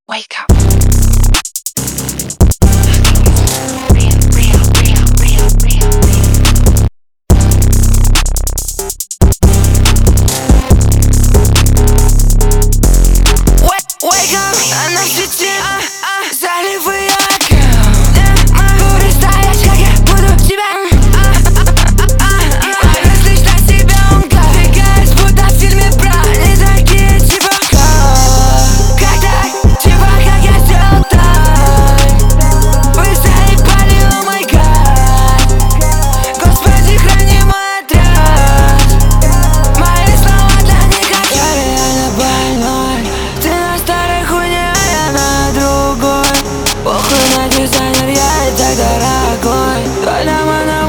Wake up. Wake up, она в сети, залив ее аккаунт. Не могу представить, как я буду тебя. Различно себя он двигаясь, будто в фильме про не такие типа как так, типа как я сделал так. Вы заебали, о май гад. Господи, храни мой отряд. Мои слова для них как я реально больной. Ты на старой хуйне, а я на другой. Похуй на дизайнер, я и так дорогой. Твой дома на